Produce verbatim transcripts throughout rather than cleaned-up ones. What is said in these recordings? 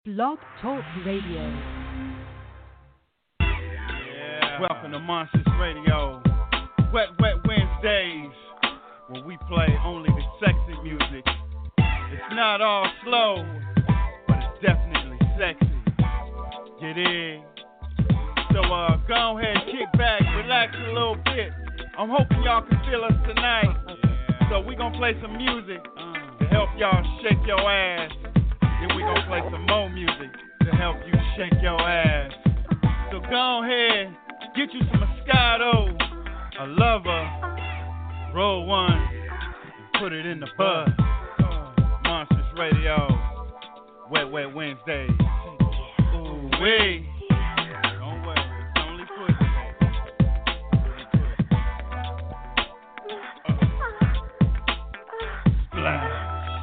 Blog Talk Radio. Yeah. Welcome to Monsters Radio. Wet, wet Wednesdays, where we play only the sexy music. It's not all slow, but it's definitely sexy. Get in. So uh, go ahead, kick back, relax a little bit. I'm hoping y'all can feel us tonight. Yeah. So we gonna play some music to help y'all shake your ass. Then we gonna play some more music to help you shake your ass. So go ahead, get you some Moscato, a lover, roll one, and put it in the bud. Monsters Radio, Wet Wet Wednesdays. Ooh wee. Don't worry, it's only pussy. Splash.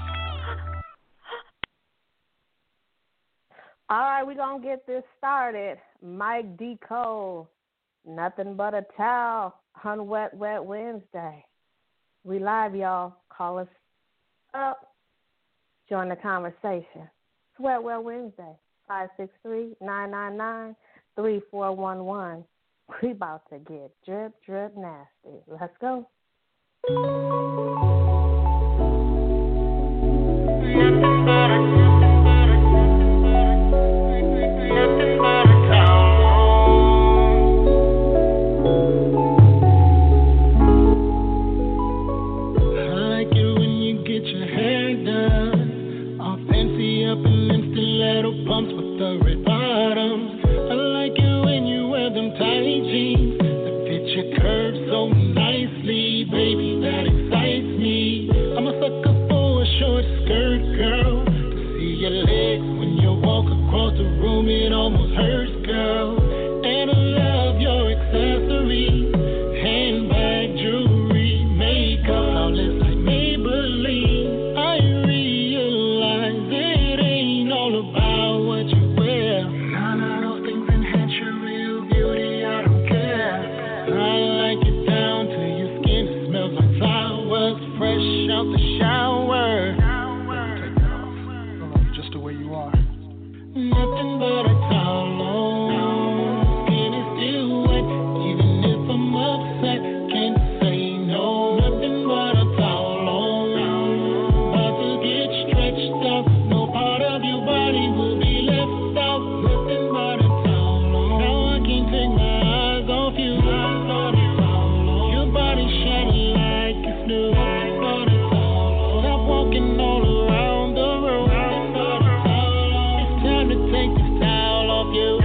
All right, we're going to get this started. Mike D. Cole, Nothing But a Towel on Wet Wet Wednesday. We live, y'all. Call us up. Join the conversation. It's Wet Wet Wednesday, five six three, nine nine nine, three four one one. We about to get drip, drip nasty. Let's go. Nothing but a pumps with the red bottoms. I like it when you wear them tight jeans that fit your curves so nicely, baby, that excites me. I'm a sucker for a short skirt, girl. To see your legs when you walk across the room, it almost hurts, girl. And I love your accessories, handbag, jewelry, makeup, flawless like Maybelline. I realize it ain't all about out the shower. Take that off. I love you just the way you are. Nothing but a towel on. Skin is still wet, even if I'm upset. Can't say no. Nothing but a towel on. About to get stretched out. No part of your body will be left out. Nothing but a towel on. Now I can't take my eyes off you. Your body shining like it's new. Walking all around the room. It's time to take this towel off you.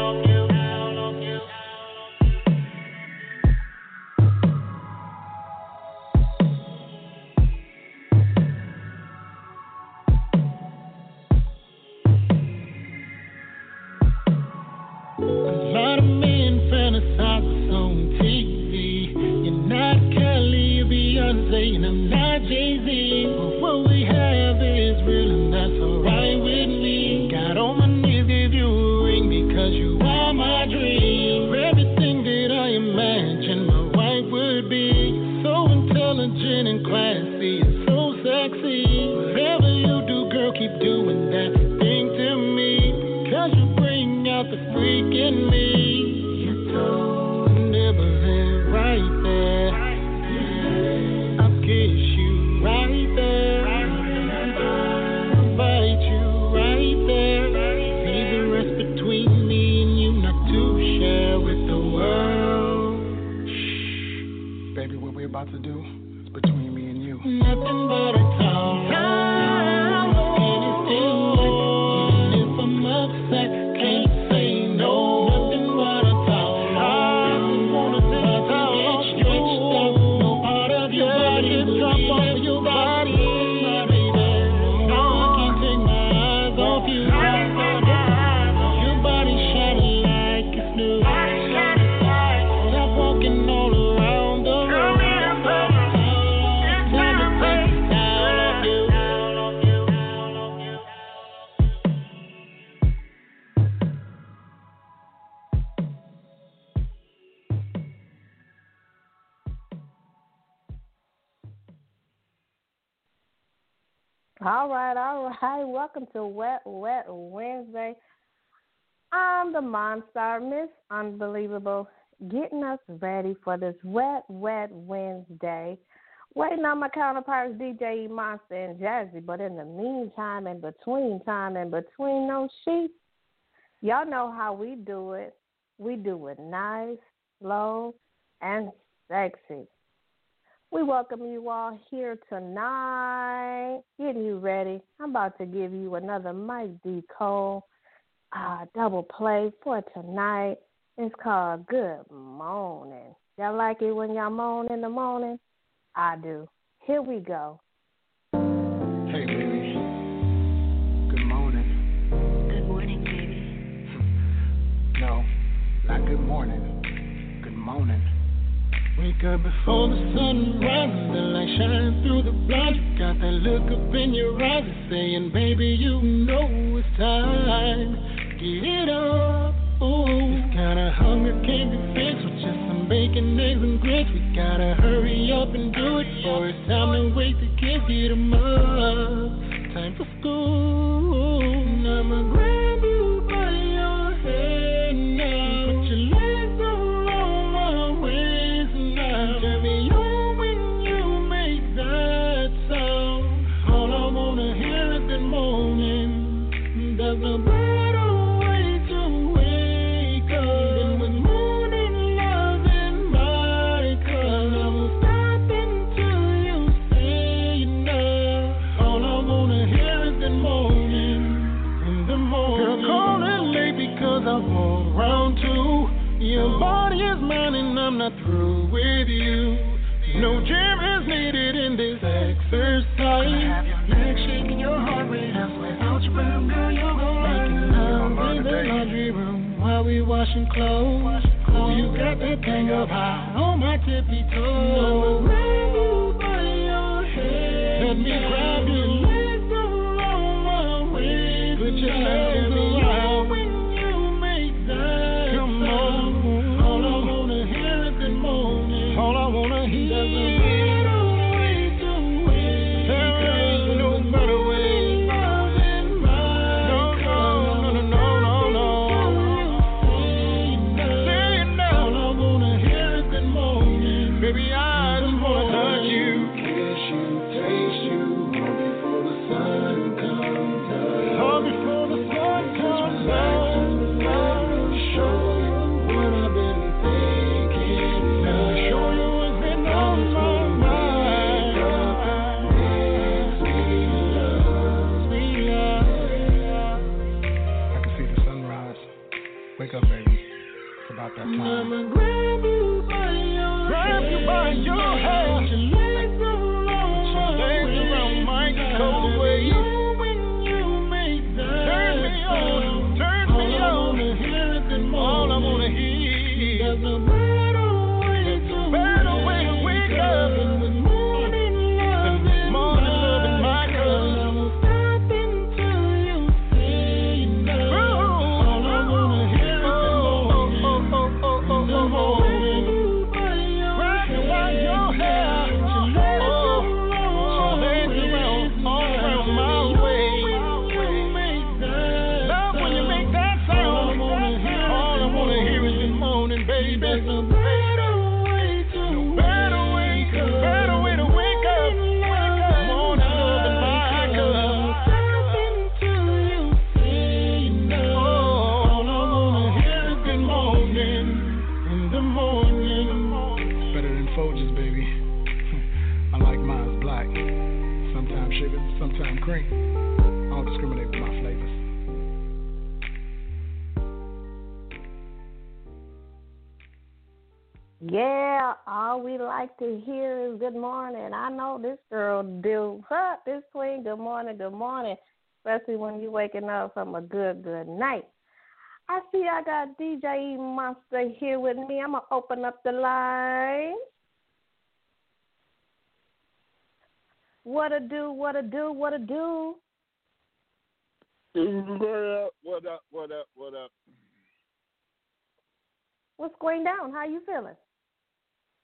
A lot of men fantasize with on T V. You're not Kelly or Beyonce, and I'm not Jay-Z. But what we have is real, and that's alright with me. Got on my knees, give you a ring because you are my dream. Everything that I imagined my wife would be. So intelligent and classy and so sexy. Whatever you do, girl, keep doing that thing to me. Cause you bring out the freak in me. Your toe nibbling right there. I'll kiss you right there. I'll bite you right there. See the rest between me and you, not to share with the world. Shh, baby, what we're about to do is between me and you. Nothing but a towel. And it's still wet, even if I'm upset. Can't say no. Nothing All right, all right. Welcome to Wet, Wet Wednesday. I'm the Monster, Miss Unbelievable, getting us ready for this Wet, Wet Wednesday. Waiting on my counterparts, D J E Monster and Jazzy, but in the meantime, in between time, in between those sheets, y'all know how we do it. We do it nice, slow, and sexy. We welcome you all here tonight, getting you ready. I'm about to give you another Mike D. Cole uh, double play for tonight. It's called Good Morning. Y'all like it when y'all moan in the morning? I do. Here we go. Hey, baby. Good morning. Good morning, baby. No, not good morning. Good morning. Wake up before the sun rises, the light shines through the blinds. You got that look up in your eyes, saying, baby, you know it's time. Get up, ooh. This kind of hunger can't be fixed with just some bacon, eggs, and grits. We gotta hurry up and do it, or it's time to wake the kids, get 'em up. Time for school. And I'ma grab you by your head now. Put your legs around my waist now. Turn me on when you make that sound. All I wanna hear is good morning. There's no better way to wake up than with morning love in my cup. I won't stop until you say enough. All I wanna hear is good morning. In the morning. Girl, call it late because I want round two. Your body is mine and I'm not through with you. No gym is needed in this exercise. Gonna have your neck shaking, your heart rate up. Without your room, girl, you're going making love in the laundry room while we washing clothes. Oh, you got that thing up high on my tippy toes. I'ma grab you by your head. Let me grab your legs around my waist. Put your legs around when you make that. Come on. All I wanna hear is good morning. All I wanna hear is good morning. Yeah, all we like to hear is good morning. I know this girl do. Huh, this queen, good morning, good morning, especially when you're waking up from a good, good night. I see I got D J E Monster here with me. I'm going to open up the line. What a do, what a do, what a do. What up, what up, what up, what up? What's going down? How you feeling?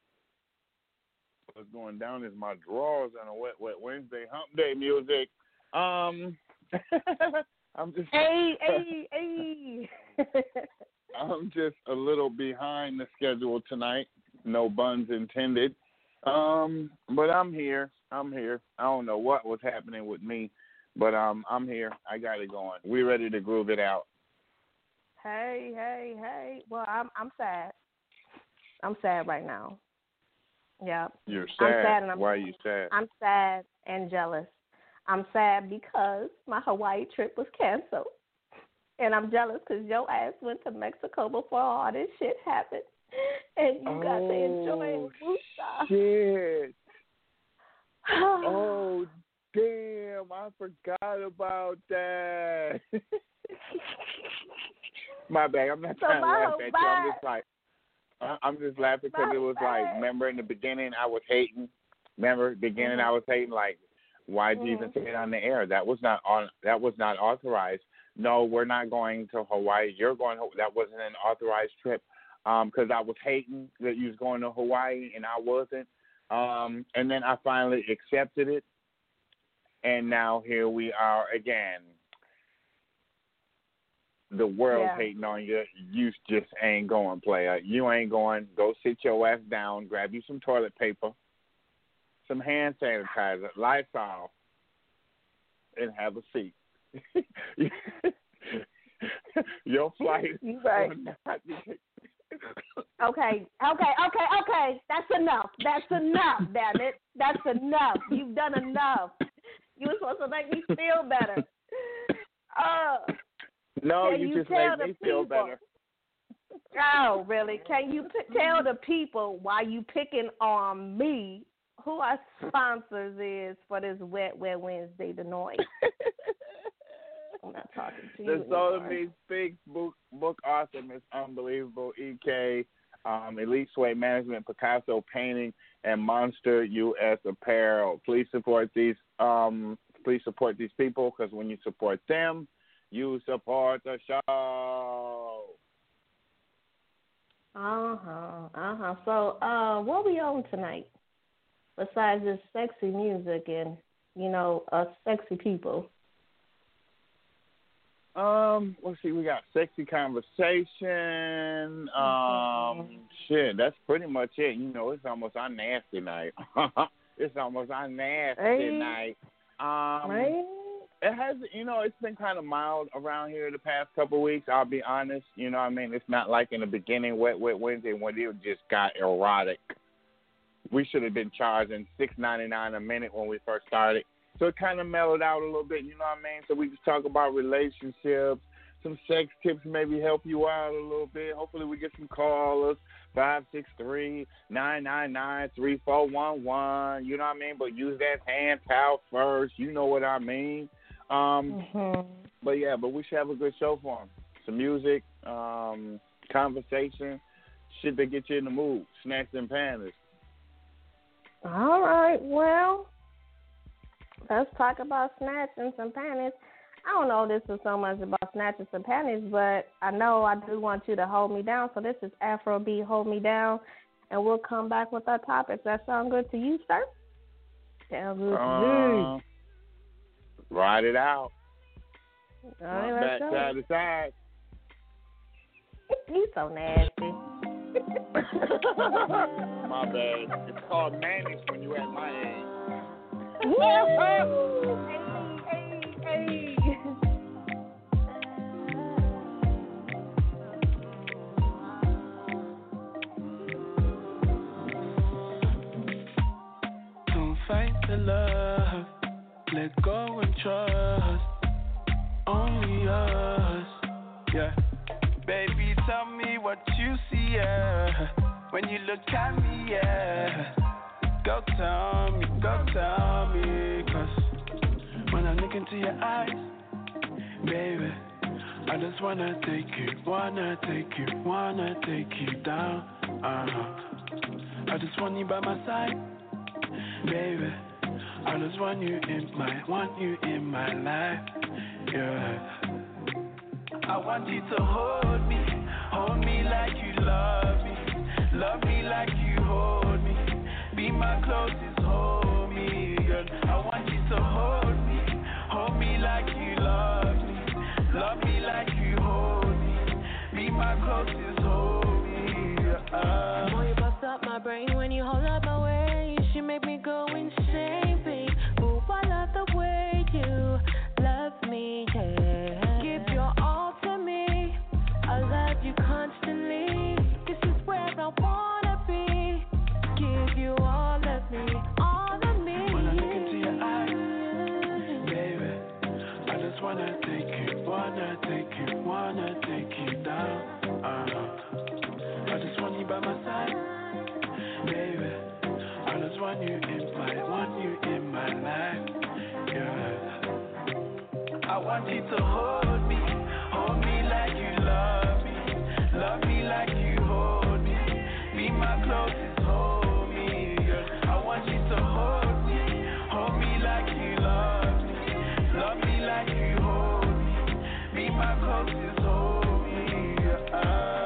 What's going down is my drawers on a wet, wet Wednesday. Hump day music. Um, I'm just. Hey, hey, hey. I'm just a little behind the schedule tonight. No buns intended. Um, but I'm here. I'm here. I don't know what was happening with me, but um, I'm here. I got it going. We're ready to groove it out. Hey, hey, hey. Well, I'm I'm sad. I'm sad right now. Yeah. You're sad. I'm sad and I'm, Why are you sad? I'm sad and jealous. I'm sad because my Hawaii trip was canceled. And I'm jealous because your ass went to Mexico before all this shit happened. And you got oh, to enjoy Wusa. Shit. Oh, damn. I forgot about that. My bad. I'm not so trying to laugh at bad. you. I'm just like, I'm just laughing because it was bad. like, remember in the beginning I was hating? Remember, beginning mm-hmm. I was hating, like, why'd you mm-hmm. even say it on the air? That was not on. That was not authorized. No, we're not going to Hawaii. You're going. That wasn't an authorized trip because um, I was hating that you was going to Hawaii and I wasn't. Um, and then I finally accepted it, and now here we are again. The world's yeah. hating on you. You just ain't going, player. You ain't going. Go sit your ass down. Grab you some toilet paper, some hand sanitizer, Lysol, and have a seat. Your flight. Right. okay, okay, okay, okay. That's enough. That's enough, damn it. That's enough. You've done enough. You were supposed to make me feel better. Uh, no, you, you just made me people, feel better. Oh, really? Can you p- tell the people why you picking on me who our sponsors is for this Wet Wet Wednesday, the noise? I'm not talking to you. The Soul of Me Speaks book, book author, Miss Unbelievable E K, um, Elite Suede Management, Picasso Painting, and Monster U S Apparel. Please support these. Um, please support these people because when you support them, you support the show. Uh huh. Uh huh. So, uh, what we on tonight? Besides this sexy music and you know us sexy people. Um, let's see, we got sexy conversation. Um, mm-hmm. Shit, that's pretty much it. You know, it's almost our nasty night. It's almost our nasty hey. night. Um, right? It has, you know, it's been kind of mild around here the past couple of weeks. I'll be honest. You know what I mean? It's not like in the beginning, Wet Wet Wednesday, when it just got erotic. We should have been charging six ninety-nine a minute when we first started. So it kind of mellowed out a little bit, you know what I mean? So we just talk about relationships, some sex tips, maybe help you out a little bit. Hopefully we get some callers, five six three, nine nine nine, three four one one, you know what I mean? But use that hand towel first, you know what I mean? Um, mm-hmm. But, yeah, but we should have a good show for them. Some music, um, conversation, shit that gets you in the mood, snacks and panties. All right, well. Let's talk about snatch and some panties. I don't know if this is so much about snatch and some panties, but I know I do want you to hold me down. So this is Afrobeat, Hold Me Down, and we'll come back with our topics. That sound good to you, sir? Sounds good to me. Ride it out. All right, let's back go. side to side. You so nasty. My bad. It's called mayonnaise when you at my age. Woo! Hey, hey, hey. Don't fight the love, let go and trust. Only us, yeah. Baby, tell me what you see, yeah. When you look at me, yeah. Go tell me, go tell me, cause when I look into your eyes, baby, I just wanna take you, wanna take you, wanna take you down, uh-huh. I just want you by my side, baby, I just want you in my, want you in my life, yeah. I want you to hold me, hold me like you love me, love me like you hold me. Be my closest homie, girl. I want you to hold me, hold Love me like you hold me. Be my closest homie. Uh. Boy, you bust up my brain when you hold up my way. You should make me go insane, babe. Ooh, I love the way you love me, yeah. Give your all to me. I love you constantly. This is where I wanna be. Give you all of me, all of me. When I look into your eyes, baby, I just wanna take you, wanna take you, wanna take you down. Uh, I just want you by my side, baby. I just want you in my, want you in my life, girl. I want you to hold me, hold me like you love me, love me like you hold me, be my closest homie, girl. I want you to hold me, hold me like you love me, love me like you hold me, be my closest homie, girl.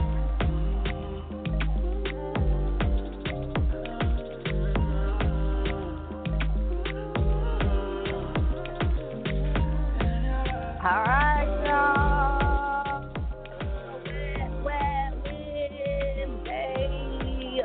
All right, y'all. Wet Wednesday.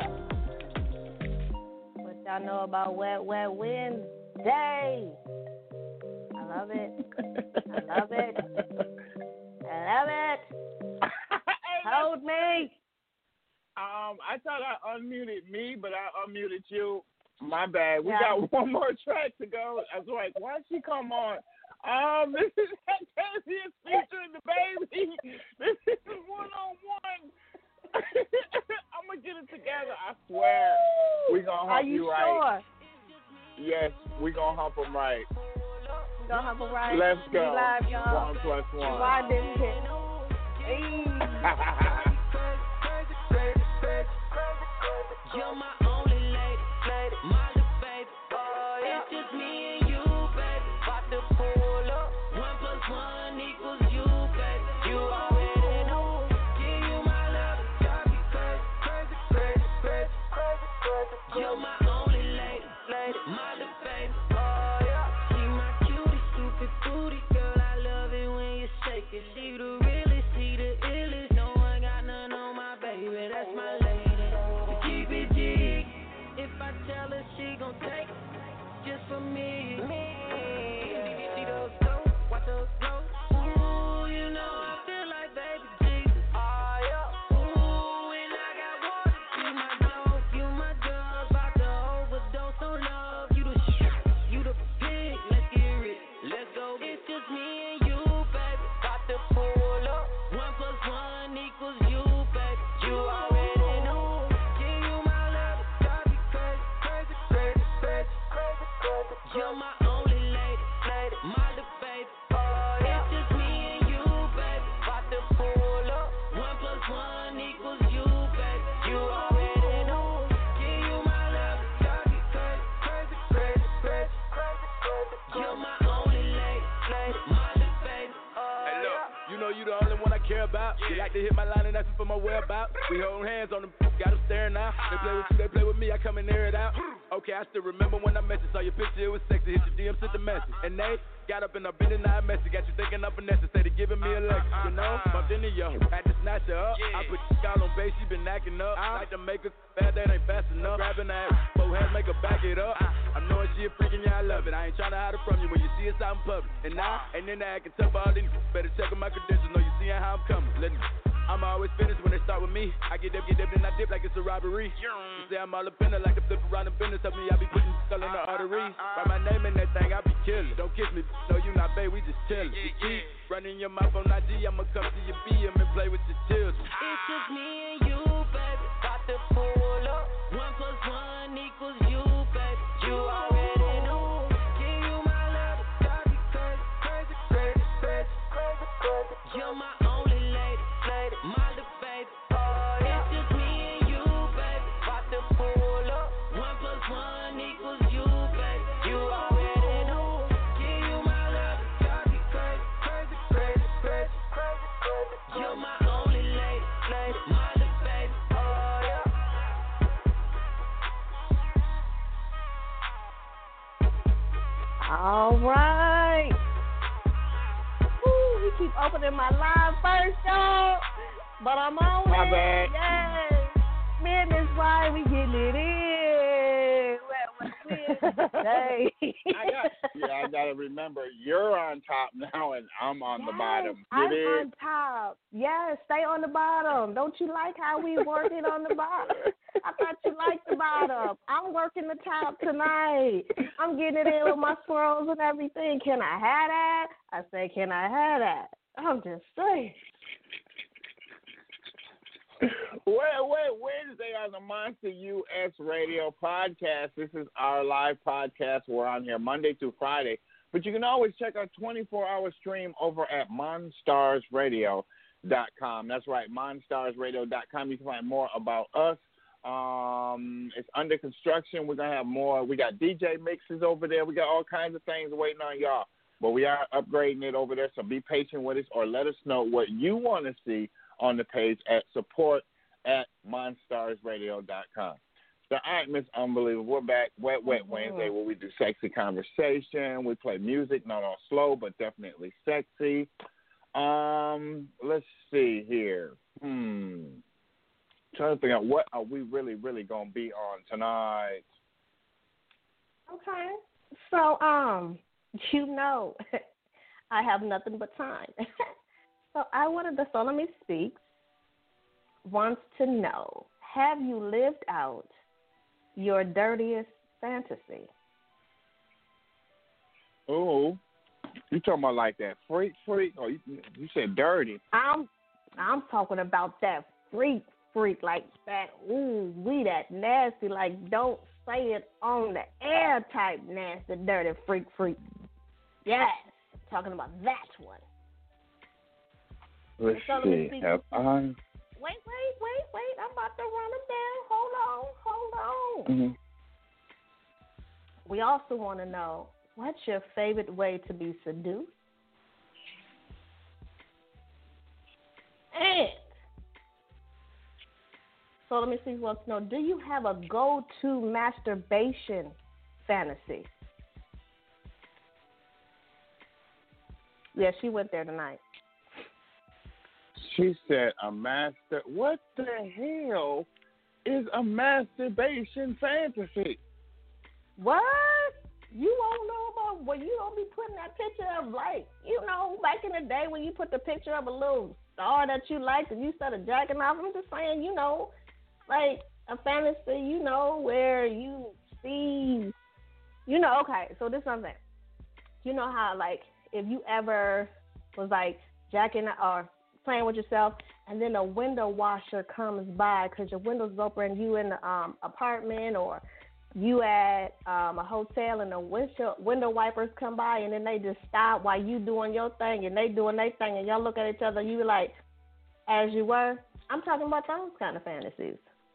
What y'all know about Wet Wet Wednesday? I love it. I love it. I love it. Hold me. Um, I thought I unmuted me, but I unmuted you. My bad. We Yeah. got one more track to go. I was like, why she come on? Um, this is Octavius featuring the baby. This is one on one. I'm gonna get it together. I swear. We gonna hump Are you, you right. sure? Yes, we gonna hump him right. We gonna hump him right. Let's go. We live, y'all. One plus one. Why didn't hit? Hey. You're my only lady, lady, my little baby. Oh, yeah. It's just me and you, baby. About to pull up. One plus one equals you, baby. You already know. Give you my love, drive me crazy, crazy, crazy, crazy, crazy, crazy. You're my only lady, lady, my little baby. Oh, yeah. She my cutie, stupid booty girl. I love it when you shake it. She the realest, she the illest. No one got none on my baby. That's my lady. Keep it G. If I tell her she gon' take just for me. Me. See those toes, watch those toes. Ooh, you know I feel like baby Jesus. Oh, yeah. Ooh, and I got water. You my dope, you my drug. About to overdose on love. You the shit, you the pig. Let's get rich, let's go. It's just me and you, baby. About to pull up. One plus one equals you, baby. You already know. Give you my love, drive me crazy, crazy, crazy, crazy, crazy, crazy. You're my only lady, lady, my little baby. Oh, yeah. It's just me and you, baby. About to pull up. One plus one equals you, baby. You already know. Give you my love, drive me crazy, crazy, crazy, crazy, crazy, crazy. You're my only lady, lady, my little baby. Oh, Hey, look, yeah. you know you the only one I care about. You like to hit my line and ask me for my whereabouts. We hold hands on them, got them staring now. They play with you, they play with me, I come and air it out. Okay, I still remember when I messaged, saw your picture, it was sexy. Hit your D M, sent the message. And they got up and up in the night message, got you thinking up and necessary, giving me a lecture. You know, bumped into yo, had to snatch her up. I put the skull on base, she been acting up. I like to make her bad, that ain't fast enough. Grabbing that, both hands make her back it up. I know she a freaking, yeah, I love it. I ain't trying to hide it from you when you see us out in public. And now, and then I can tell all these better check on my credentials, know you seeing how I'm coming. Let me. I'm always finished when they start with me. I get up, get up, then I dip like it's a robbery. You say I'm all up in it like a flip around the business. Help me, I be putting skull in the arteries. Write my name in that thing, I be killing. Don't kiss me, no, you not babe, we just chillin'. You keep running your mouth on I G, I'ma come to your B M and play with your children. It's just me and you, baby. About to pull up. One plus one equals you, baby. You already know. Give you my love, drive me crazy, crazy, crazy, crazy, crazy, crazy. You're my only lady, lady, my little baby. Oh, yeah. It's just me and you, baby. About to pull up. One plus one equals you, baby. You already know. Give you my love, drive me crazy, crazy, crazy, crazy, crazy, crazy. You're my only lady, lady, my little baby. Oh, yeah. All right. Woo, we keep but I'm on My it. bad. Yay. Man, that's why we getting it in. Wet, wet, Wednesday. I got, yeah, I got to remember, you're on top now and I'm on yes, the bottom. I'm It is. on top. Yes, stay on the bottom. Don't you like how we working on the bottom? I thought you liked the bottom. I'm working the top tonight. I'm getting it in with my swirls and everything. Can I have that? I say, can I have that? I'm just saying. Well, well, Wednesday on the Monster U S Radio podcast. This is our live podcast. We're on here Monday through Friday. But you can always check our twenty-four hour stream over at monstars radio dot com. That's right, monstars radio dot com. You can find more about us. Um, it's under construction. We're going to have more. We got D J mixes over there. We got all kinds of things waiting on y'all. But we are upgrading it over there, so be patient with us or let us know what you want to see on the page at support at monstars radio dot com. So, all right, Miss Unbelievable, we're back. Wet, Wet mm-hmm. Wednesday, where we do sexy conversation. We play music, not all slow, but definitely sexy. Um, let's see here. Hmm. Trying to figure out what are we really, really going to be on tonight. Okay. So, um, you know, I have nothing but time. So I wanted the Soul of Me Speaks wants to know, have you lived out your dirtiest fantasy? Oh, you talking about like that freak freak? Or you, you said dirty. I'm I'm talking about that freak freak, like that, ooh, we that nasty, like don't say it on the air type nasty, dirty freak freak. Yes, talking about that one. Let's see. Have I... Wait, wait, wait, wait. I'm about to run them down. Hold on, hold on. Mm-hmm. We also want to know, what's your favorite way to be seduced? And so let me see who wants to know, do you have a go-to masturbation fantasy? Yeah, she went there tonight. She said a master. What the hell is a masturbation fantasy? What? You won't know about, well, you don't be putting that picture of, like, you know, back in the day when you put the picture of a little star that you liked and you started jacking off. I'm just saying, you know, like a fantasy, you know, where you see, you know, okay, so this is something. You know how, like, if you ever was, like, jacking or playing with yourself, and then a window washer comes by because your window's open and you in the um, apartment or you at um, a hotel and the window, window wipers come by and then they just stop while you doing your thing and they doing their thing and y'all look at each other and you like, as you were. I'm talking about those kind of fantasies.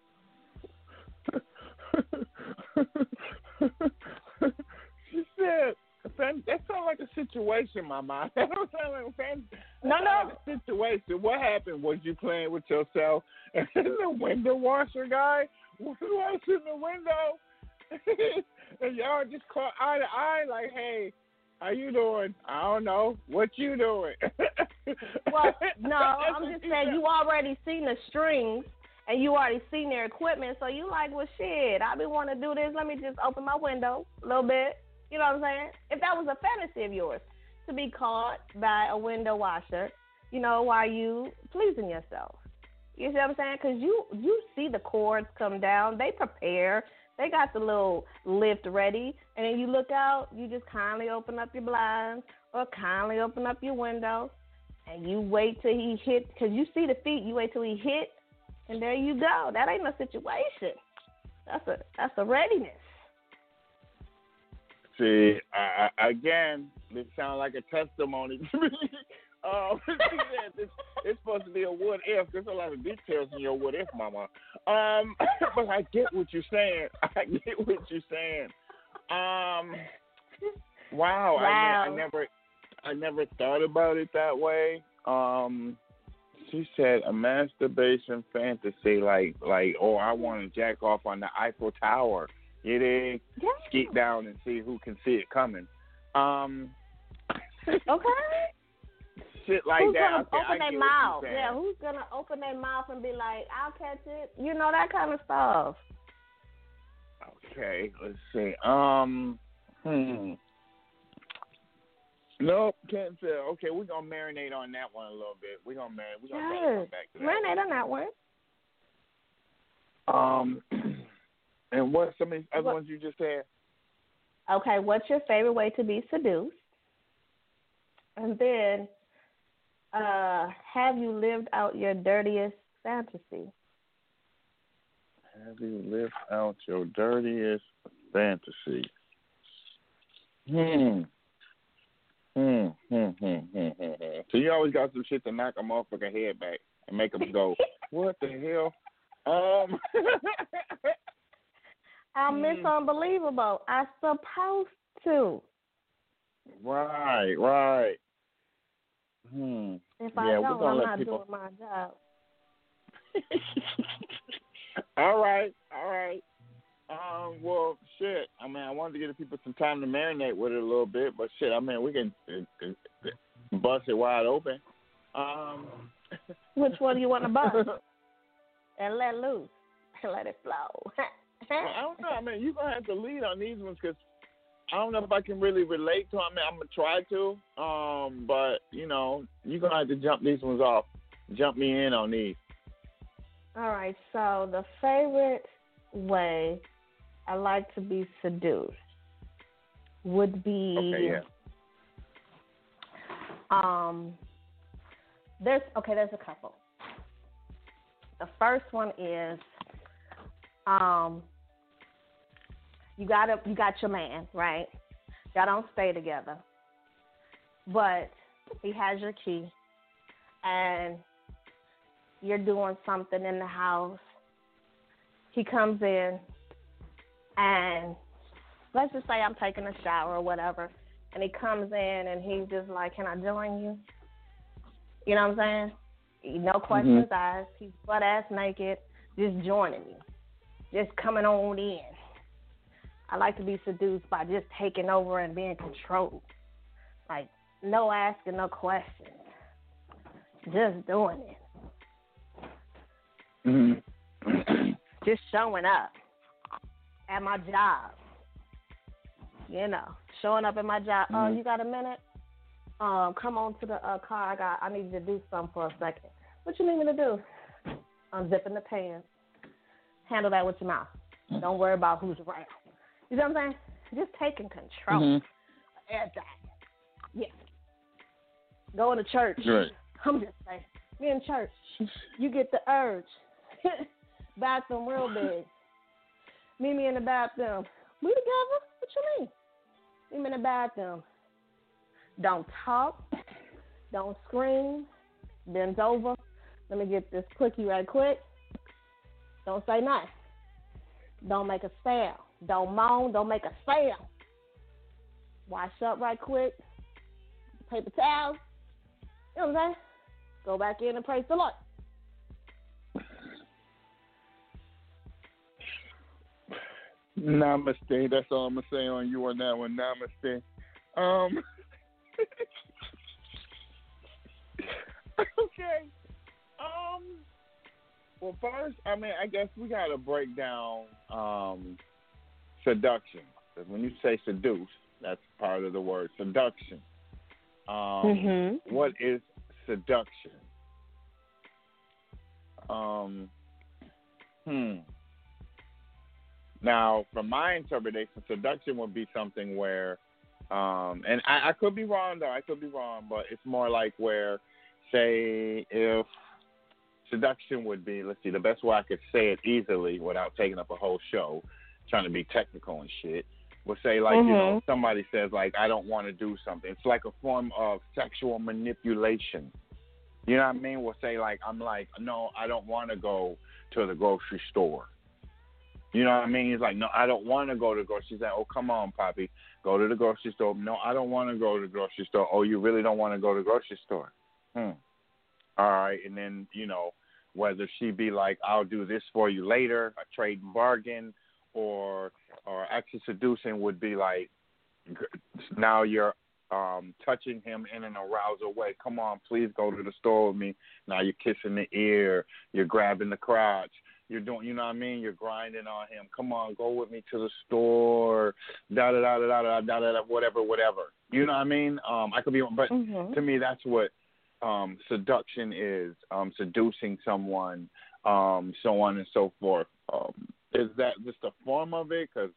She said, that sounds like a situation, Mama. That don't sound like a fan. No, no. Like a situation. What happened? Was you playing with yourself and the window washer guy was washing the window? And y'all just caught eye to eye like, hey, how you doing? I don't know. What you doing? Well, no, I'm just saying you already seen the strings and you already seen their equipment, so you like, well, shit, I been wanting to do this. Let me just open my window a little bit. You know what I'm saying? If that was a fantasy of yours, to be caught by a window washer, you know, while you pleasing yourself. You see what I'm saying? Because you, you see the cords come down. They prepare. They got the little lift ready. And then you look out, you just kindly open up your blinds or kindly open up your window. And you wait till he hit, because you see the feet. You wait till he hit, and there you go. That ain't no situation. That's a that's a readiness. See, uh, again, this sounds like a testimony to me. Um, it's, it's supposed to be a what if. There's a lot of details in your what if, Mama. Um, but I get what you're saying. I get what you're saying. Um, wow, wow. I, I never, I never thought about it that way. Um, she said a masturbation fantasy, like, like, oh, I want to jack off on the Eiffel Tower. You dig? Yeah. Skeet down and see who can see it coming. Um, okay. shit like who's that. gonna Okay, open I their get mouth? what you're saying. Yeah, who's gonna open their mouth and be like, "I'll catch it," you know, that kind of stuff. Okay, let's see. Um, hmm. Nope, can't tell. Okay, we're gonna marinate on that one a little bit. We're gonna marinate. We're gonna try to come back to that. Marinate on that one. Um, and what some of these other What? ones you just said? Okay, what's your favorite way to be seduced? And then, uh, have you lived out your dirtiest fantasy? Have you lived out your dirtiest fantasy? Hmm. Hmm. Hmm. Hmm. Hmm. Hmm. hmm. So you always got some shit to knock a motherfucker head back and make them go, "What the hell?" Um. I'm Miss Unbelievable. I supposed to. Right. Right. Hmm. If yeah, I we're don't, gonna I'm let not people. doing my job. All right, all right. Um, well, shit. I mean, I wanted to give the people some time to marinate with it a little bit, but shit, I mean, we can uh, uh, bust it wide open. Um, Which one do you want to bust? And let loose. And let it flow. well, I don't know. I mean, you're going to have to lead on these ones because I don't know if I can really relate to them. I mean, I'm going to try to, um, but, you know, you're going to have to jump these ones off. Jump me in on these. All right, so the favorite way I like to be seduced would be Okay, yeah. um there's okay, there's a couple. The first one is um you gotta you got your man, right? Y'all don't stay together. But he has your key and you're doing something in the house. He comes in, and let's just say I'm taking a shower or whatever, and he comes in and he's just like, "Can I join you?" You know what I'm saying? No questions Mm-hmm. asked. He's butt ass naked, just joining me, just coming on in. I like to be seduced by just taking over and being controlled. Like, no asking, no questions, just doing it. Mm-hmm. Just showing up at my job. You know, showing up at my job. Oh, Mm-hmm. uh, you got a minute? Um, come on to the uh, car. I got. I need you to do something for a second. What you need me to do? Unzipping the pants. Handle that with your mouth. Don't worry about who's around. You know what I'm saying? Just taking control. Mm-hmm. Everything. Yeah. Going to church. Right. I'm just saying. Me in church. You get the urge. Bathroom real big. Meet me in the bathroom. We together? What you mean? Meet me in the bathroom. Don't talk. Don't scream. Bend over. Let me get this quickie right quick. Don't say nothing. Don't make a sound. Don't moan. Don't make a sound. Wash up right quick. Paper towels. You know what I'm saying? Go back in and praise the Lord. Namaste. That's all I'm gonna say on you on that one. Namaste. Um. okay. Um. Well, first, I mean, I guess we gotta break down um, seduction. Because when you say seduce, that's part of the word seduction. Um, Mm-hmm. What is seduction? Um. Hmm. Now, from my interpretation, seduction would be something where, um, and I, I could be wrong, though. I could be wrong, but it's more like where, say, if seduction would be, let's see, the best way I could say it easily without taking up a whole show, trying to be technical and shit, would say, like, mm-hmm. you know, somebody says, like, I don't want to do something. It's like a form of sexual manipulation. You know what I mean? We'll say, like, I'm like, no, I don't want to go to the grocery store. You know what I mean? He's like, no, I don't want to go to the grocery store. She's like, oh, come on, Poppy. Go to the grocery store. No, I don't want to go to the grocery store. Oh, you really don't want to go to the grocery store? Hmm. All right. And then, you know, whether she be like, I'll do this for you later, a trade and bargain, or or actually seducing would be like, now you're um, touching him in an arousal way. Come on, please go to the store with me. Now you're kissing the ear, you're grabbing the crotch, you're doing, you know what I mean? You're grinding on him. Come on, go with me to the store. Da da da da da da da da. Whatever, whatever. You know what I mean? Um, I could be, but mm-hmm. to me, that's what um, seduction is. Um, seducing someone, um, so on and so forth. Um, is that just a form of it? Because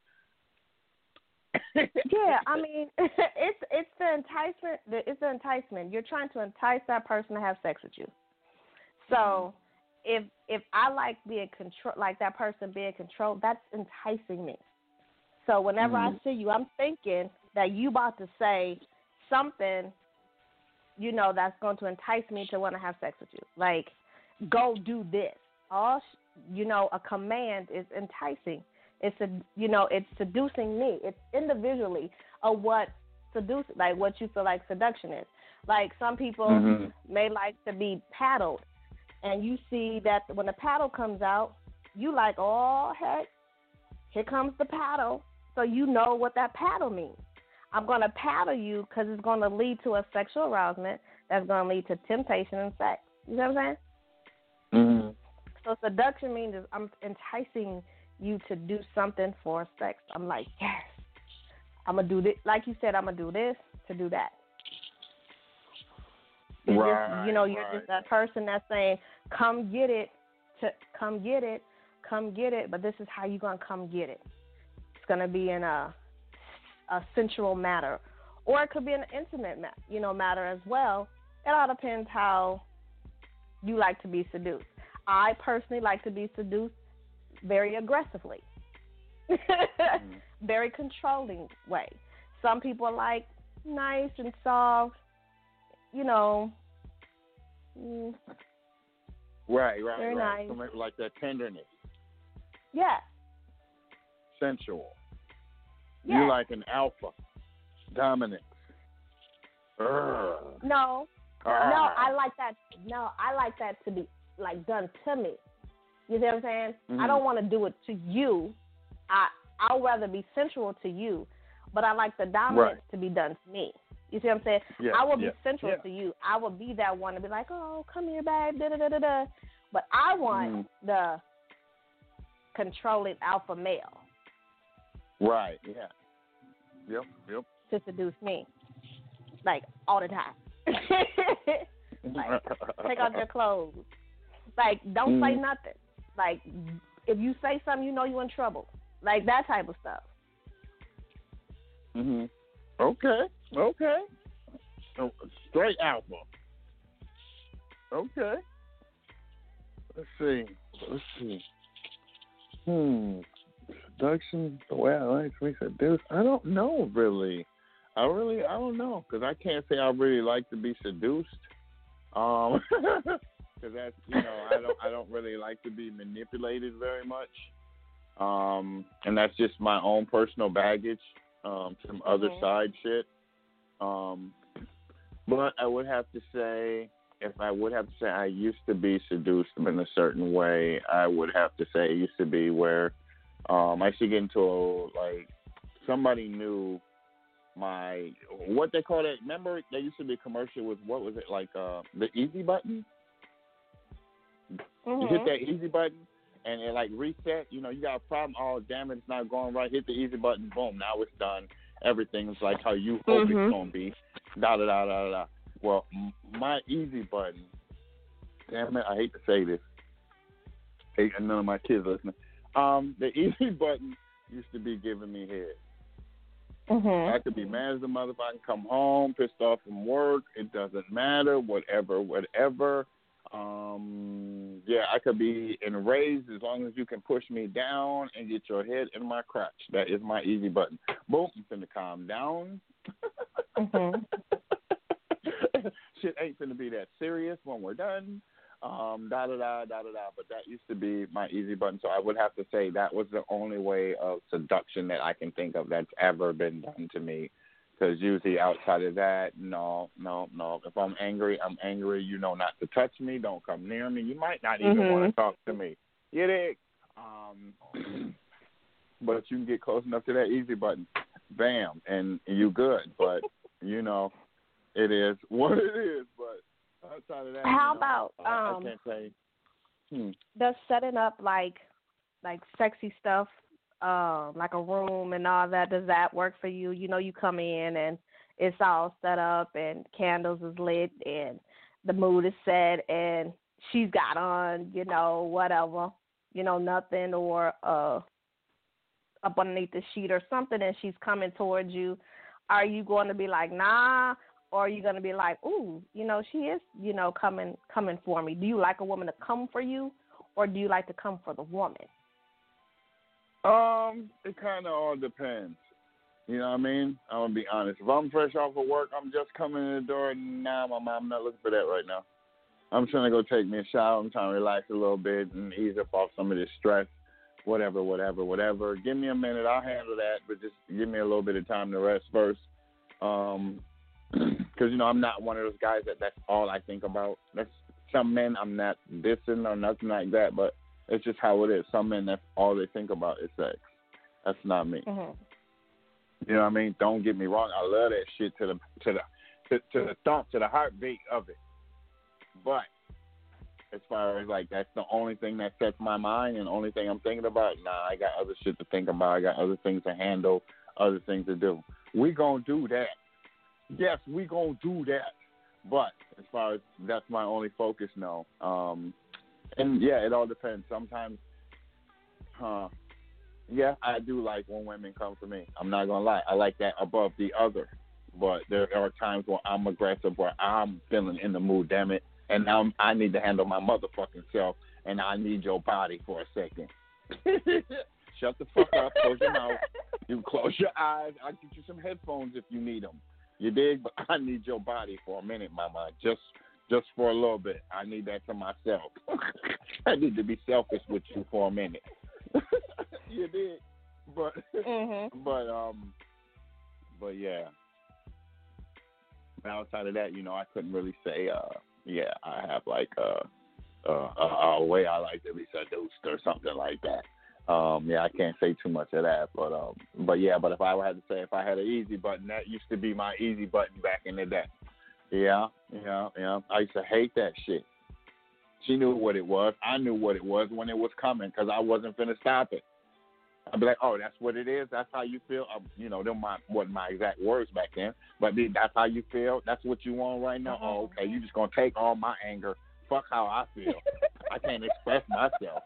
yeah, I mean, it's it's the enticement. It's the enticement. You're trying to entice that person to have sex with you. So, if if I like being control, like that person being controlled, that's enticing me. So whenever mm-hmm. I see you, I'm thinking that you about to say something, you know, that's going to entice me to want to have sex with you. Like, go do this. All you know, a command is enticing. It's a, you know, it's seducing me. It's individually of what seduce, like what you feel like seduction is. Like some people mm-hmm. may like to be paddled, and you see that when the paddle comes out, you like, oh heck, here comes the paddle. So you know what that paddle means. I'm going to paddle you because it's going to lead to a sexual arousement that's going to lead to temptation and sex. You know what I'm saying? Mm-hmm. So seduction means I'm enticing you to do something for sex. I'm like, yes, I'm going to do this. Like you said, I'm going to do this to do that. You're right, just, you know, you're right. just that person that's saying, come get it, to come get it, come get it, but this is how you're going to come get it. It's going to be in a a sensual matter, or it could be an intimate, ma- you know, matter as well. It all depends how you like to be seduced. I personally like to be seduced very aggressively, mm-hmm. very controlling way. Some people like nice and soft, you know. Mm, right, right, very right. nice. So like that tenderness. Yeah. Sensual. Yeah. You like an alpha, dominant. Urgh. No, ah. no, I like that. No, I like that to be like done to me. You see what I'm saying? Mm-hmm. I don't want to do it to you. I I'll rather be sensual to you, but I like the dominance right. to be done to me. You see what I'm saying? Yeah, I will yeah, be sensual yeah. to you. I will be that one to be like, oh, come here, babe, da da da da da. But I want mm-hmm. the controlling alpha male. Right. Yeah. Yep. Yep. To seduce me, like all the time. Like, take off your clothes. Like, don't mm. say nothing. Like, if you say something, you know you're in trouble. Like that type of stuff. Mhm. Okay. Okay. So, straight alpha. Okay. Let's see. Let's see. Hmm. Seduction, the way I like to be seduced, I don't know really. I really, I don't know, because I can't say I really like to be seduced. Um, because that's, you know, I don't, I don't really like to be manipulated very much. Um, and that's just my own personal baggage, um, some mm-hmm. other side shit. Um, but I would have to say, if I would have to say I used to be seduced in a certain way, I would have to say it used to be where Um, I used to get into a, like, somebody knew my, what they call it, remember there used to be a commercial with, what was it, like, uh, the easy button? Mm-hmm. You hit that easy button, and it, like, reset, you know, you got a problem, oh, damn it, it's not going right, hit the easy button, boom, now it's done. Everything's like how you hope mm-hmm. it's going to be, da-da-da-da-da. Well, m- my easy button, damn it, I hate to say this, hey, none of my kids listening. Um, the easy button used to be giving me head. Mm-hmm. I could be mad as a motherfucker, come home, pissed off from work. It doesn't matter, whatever, whatever. Um, yeah, I could be enraged as long as you can push me down and get your head in my crotch. That is my easy button. Boom, I'm finna calm down. Mm-hmm. Shit ain't finna be that serious when we're done. Um, da da da da da da. But that used to be my easy button. So I would have to say that was the only way of seduction that I can think of that's ever been done to me. Because usually outside of that, no, no, no. If I'm angry, I'm angry. You know not to touch me. Don't come near me. You might not even mm-hmm. want to talk to me. You dig? Um, but you can get close enough to that easy button, bam, and you good. But you know, it is what it is. But outside of that, how you know, about I, um, I can't say. Hmm. does setting up like like sexy stuff, uh, like a room and all that, does that work for you? You know, you come in and it's all set up and candles is lit and the mood is set and she's got on, you know, whatever, you know, nothing or uh up underneath the sheet or something and she's coming towards you. Are you going to be like, nah, or are you going to be like, ooh, you know, she is, you know, coming coming for me? Do you like a woman to come for you or do you like to come for the woman? Um, it kind of all depends. You know what I mean? I'm going to be honest. If I'm fresh off of work, I'm just coming in the door. Nah, my mom, I'm not looking for that right now. I'm trying to go take me a shower. I'm trying to relax a little bit and ease up off some of this stress, whatever, whatever, whatever. Give me a minute. I'll handle that, but just give me a little bit of time to rest first. Um, because, you know, I'm not one of those guys that that's all I think about. That's some men I'm not dissing or nothing like that, but it's just how it is. Some men, that's all they think about is sex. That's not me. Mm-hmm. You know what I mean? Don't get me wrong. I love that shit to the to the to, to the thump, to the heartbeat of it. But as far as like that's the only thing that sets my mind and the only thing I'm thinking about, nah, I got other shit to think about. I got other things to handle, other things to do. We gonna do that. Yes, we gonna do that. But as far as that's my only focus, no. Um, and yeah, it all depends. Sometimes, huh? Yeah, I do like when women come for me. I'm not gonna lie. I like that above the other. But there are times where I'm aggressive, where I'm feeling in the mood, damn it, and now I need to handle my motherfucking self, and I need your body for a second. Shut the fuck up, close your mouth, you close your eyes. I'll get you some headphones if you need them. You dig? But I need your body for a minute, mama, just just for a little bit. I need that to myself. I need to be selfish with you for a minute. You did, but mm-hmm. but um, but yeah. But outside of that, you know, I couldn't really say. Uh, yeah, I have like uh, uh, a, a way I like to be seduced or something like that. Um, yeah, I can't say too much of that, but um, but yeah, but if I had to say, if I had an easy button, that used to be my easy button back in the day. Yeah, yeah, yeah. I used to hate that shit. She knew what it was. I knew what it was when it was coming because I wasn't finna stop it. I'd be like, oh, that's what it is? That's how you feel? Um, you know, them my, wasn't my exact words back then, but that's how you feel? That's what you want right now? Uh-huh. Oh, okay, you just going to take all my anger. Fuck how I feel. I can't express myself.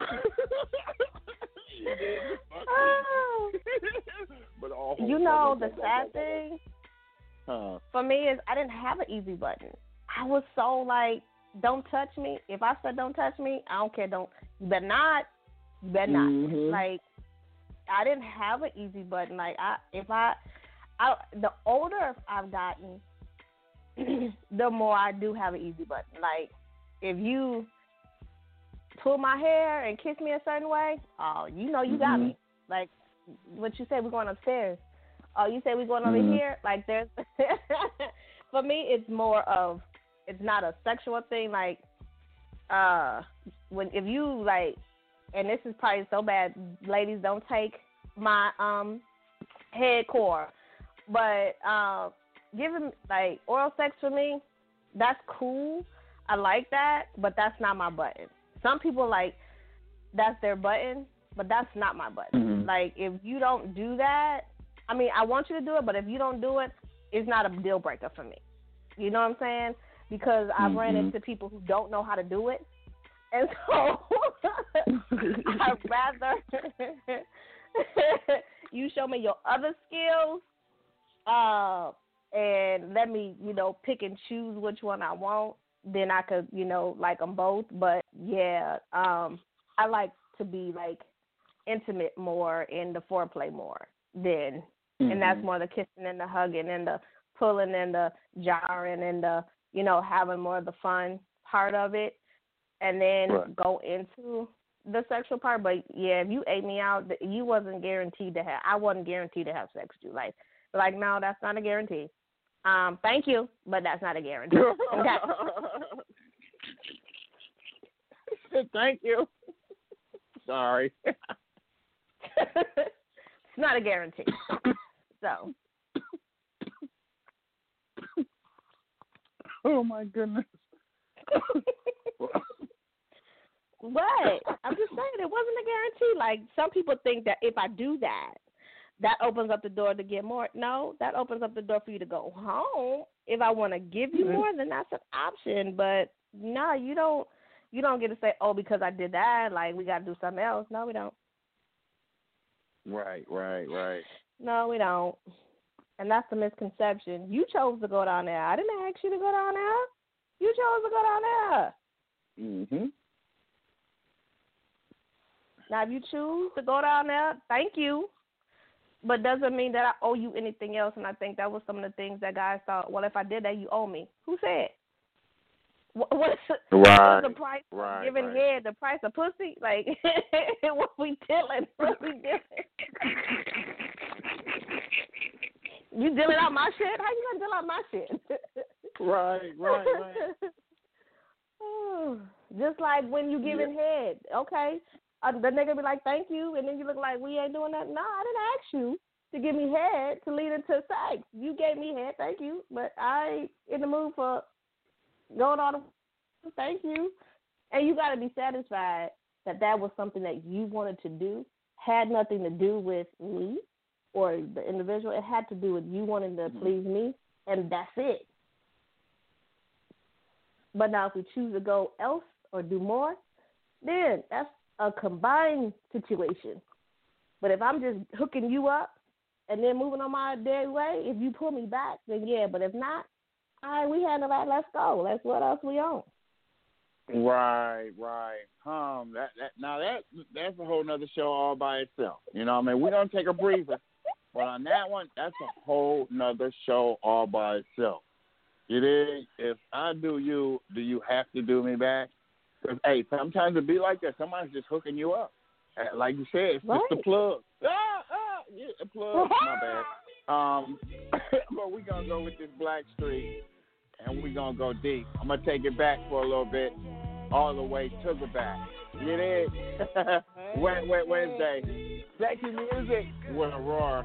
Oh. But all you know, the sad thing huh. for me is I didn't have an easy button. I was so like, don't touch me. If I said don't touch me, I don't care. Don't. You better not. You better not. Mm-hmm. Like, I didn't have an easy button. Like, I if I, I the older I've gotten, the more I do have an easy button. Like, if you pull my hair and kiss me a certain way, oh, you know you got mm-hmm. me. Like, what you said, we're going upstairs. Oh, you said we're going over mm-hmm. here? Like, there's, for me, it's more of, it's not a sexual thing. Like, uh, when, if you, like, and this is probably so bad, ladies, don't take my um head core, but uh, giving, like, oral sex for me, that's cool. I like that, but that's not my button. Some people, like, that's their button, but that's not my button. Mm-hmm. Like, if you don't do that, I mean, I want you to do it, but if you don't do it, it's not a deal breaker for me. You know what I'm saying? Because I've mm-hmm. ran into people who don't know how to do it. And so I'd rather you show me your other skills uh, and let me, you know, pick and choose which one I want. Then I could, you know, like them both. But, yeah, um, I like to be, like, intimate more in the foreplay more than, mm-hmm. and that's more the kissing and the hugging and the pulling and the jarring and the, you know, having more of the fun part of it. And then right. go into the sexual part. But, yeah, if you ate me out, you wasn't guaranteed to have, I wasn't guaranteed to have sex with you. Like, like no, that's not a guarantee. Um, thank you, but that's not a guarantee. Okay. Thank you. Sorry. It's not a guarantee. So, Oh my goodness. What? I'm just saying it wasn't a guarantee. Like some people think that if I do that, that opens up the door to get more. No, that opens up the door for you to go home. If I want to give you more, then that's an option. But no, you don't. You don't get to say, oh, because I did that, like we got to do something else. No, we don't. Right, right, right. No, we don't. And that's the misconception. You chose to go down there. I didn't ask you to go down there. You chose to go down there. Mm-hmm. Now, if you choose to go down there, thank you. But doesn't mean that I owe you anything else. And I think that was some of the things that guys thought, well, if I did that, you owe me. Who said? What, what, is, right, what is the price right, of giving right. head? The price of pussy? Like, what we dealing? What we dealing? You dealing out my shit? How you gonna deal out my shit? Right, right, right. Oh, just like when you giving yeah. head, okay? Uh, the nigga be like, thank you, and then you look like we ain't doing that. No, I didn't ask you to give me head to lead into sex. You gave me head, thank you, but I ain't in the mood for going on. Thank you, and you got to be satisfied that that was something that you wanted to do, had nothing to do with me or the individual. It had to do with you wanting to mm-hmm. please me, and that's it. But now if we choose to go else or do more, then that's a combined situation. But if I'm just hooking you up and then moving on my day way, if you pull me back, then yeah. But if not, all right, we handle that. Let's go. That's what else we own. Right, right. Um, that that now that that's a whole nother show all by itself. You know what I mean? We're gonna take a breather, but on that one, that's a whole nother show all by itself. You dig? If I do you, do you have to do me back? Because hey, sometimes it be like that. Somebody's just hooking you up. Like you said, it's right. just a plug. Ah, ah, yeah, a plug. My bad. Um, but we're going to go with this Black Street, and we're going to go deep. I'm going to take it back for a little bit, all the way to the back. You dig? Wet, Wet Wednesday. Sexy music with Aurora.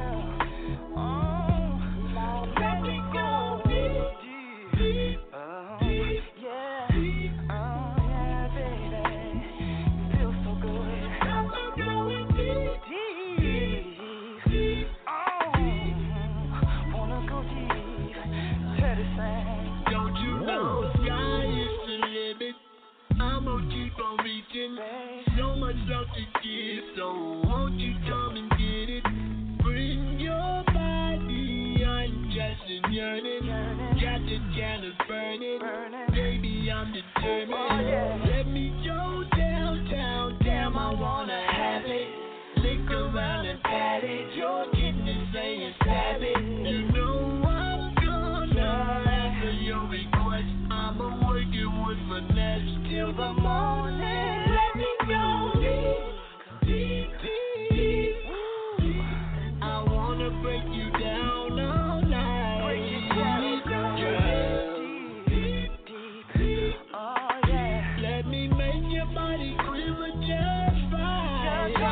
So much love to give, so won't you come and get it? Bring your body, I'm just yearning. Got the candles burning, baby, I'm determined. Oh, yeah. Let me go downtown, damn, I wanna have it. Lick around and pat it, your kidney saying stab it. You know I'm gonna answer your request. I'ma work it with finesse till the morning. Let me go deep, deep, deep, deep. I wanna break you down all night. Break you down, yeah. Deep, deep, deep. Oh yeah. Let me make your body quiver just right. Just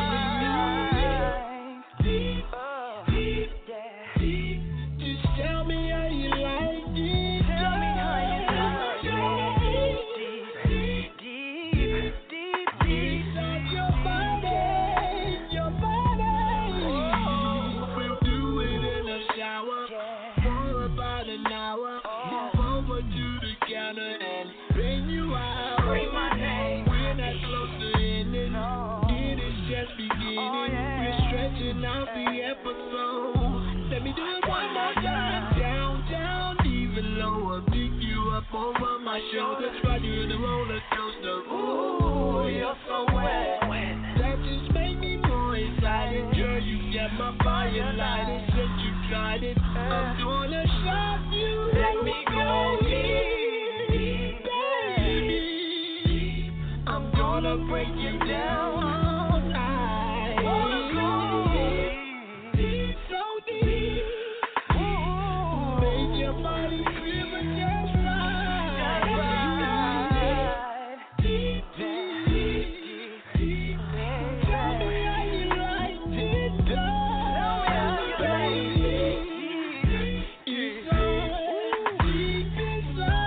right. Deep, oh, deep, yeah. Deep. Just tell me how you like it. Tell me how you like it. Deep, deep, deep, deep. Inside your body, your body. Oh, we'll do it in the shower for about an hour. Move over to the counter and bring you out. Bring my name. We're not close to ending. It is just beginning. We're stretching out the episode. Let me do it one more time. Down, down, even lower. Pick you up over my shoulders. Ride you in the roller coaster. Ooh, you're so wet. That just made me more excited. Girl, you got my fire lighted. Since you tried it, I'm gonna shock you. Let me go deep, baby. I'm gonna break you down all night. Wanna go deep, so deep. Make your body quiver just right. Deep, deep, deep. Tell me how you like it, baby. Inside, deep inside.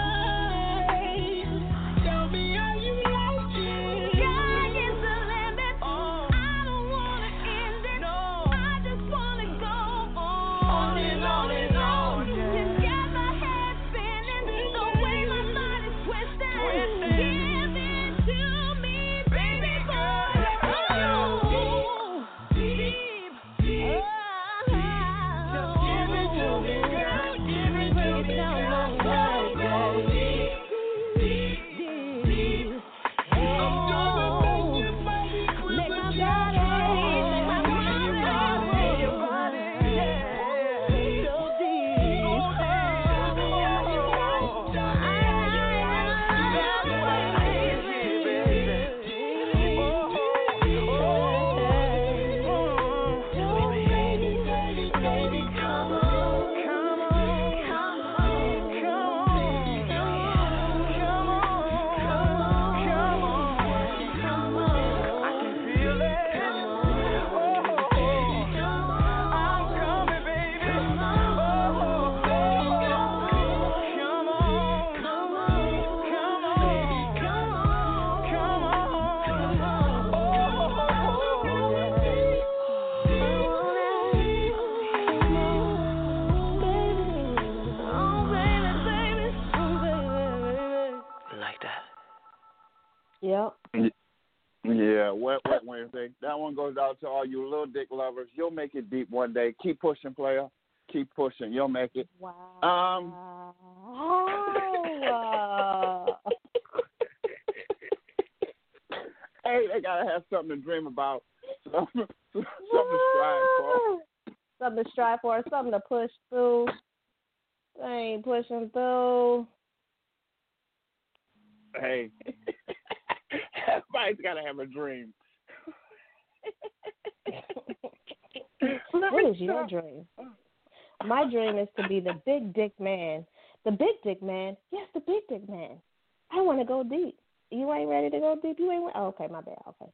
Yep. Yeah, Wet Wet Wednesday. That one goes out to all you little dick lovers. You'll make it deep one day. Keep pushing, player. Keep pushing. You'll make it. Wow. Um. Hey, they gotta have something to dream about. Something, something to strive for. Something to strive for. Something to push through. They ain't pushing through. Hey, everybody's gotta have a dream. What is your dream? My dream is to be the big dick man. The big dick man? Yes, the big dick man. I want to go deep. You ain't ready to go deep? You ain't. Oh, okay, my bad. Okay.